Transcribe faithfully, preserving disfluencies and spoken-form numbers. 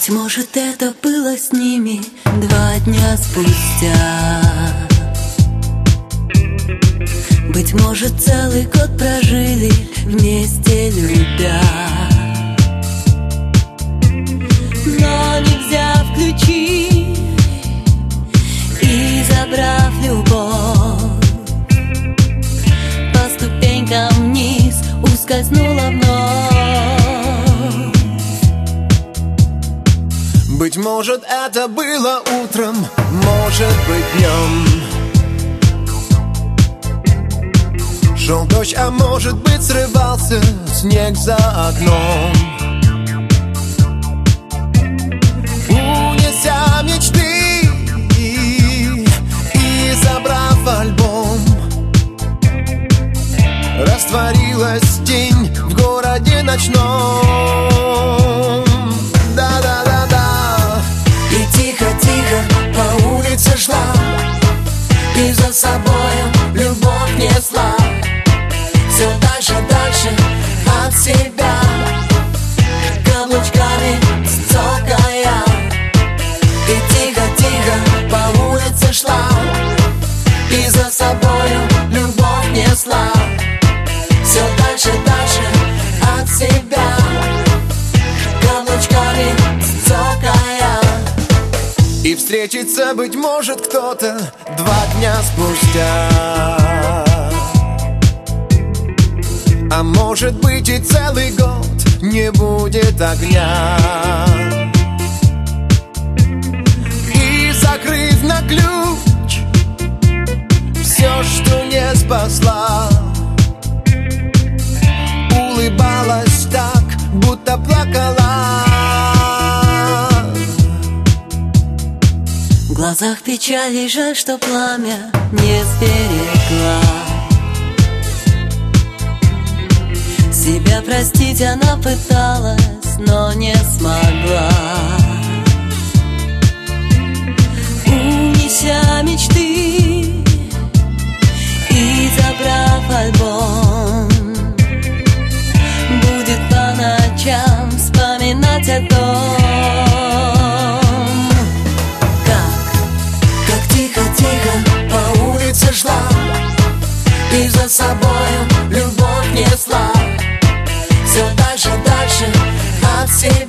Быть может, это было с ними два дня спустя. Быть может, целый год прожили вместе любя. Но нельзя включить и, забрав любовь, по ступенькам вниз ускользнула вновь. Быть может, это было утром, может быть, днем. Шел дождь, а может быть, срывался снег за окном, унеся мечты и, и забрав альбом. Растворилась тень в городе ночном. Да-да-да-да. И тихо-тихо по улице шла, и за собою любовь несла. Все дальше, дальше от себя, каблучками цокая. И тихо-тихо по улице шла, и за собою любовь несла. Все дальше, дальше от себя, каблучками цокая. И встретится, быть может, кто-то два дня спустя. А может быть, и целый год не будет огня. И закрыв на ключ все, что не спасла, улыбалась так, будто плакала. В глазах печали, жаль, что пламя не сберегла. Себя простить она пыталась, но не смогла. Унеся мечты и забрав альбом, будет по ночам вспоминать о том, как, как тихо-тихо по улице шла, и за собою любовь несла. Все дальше, дальше от себя.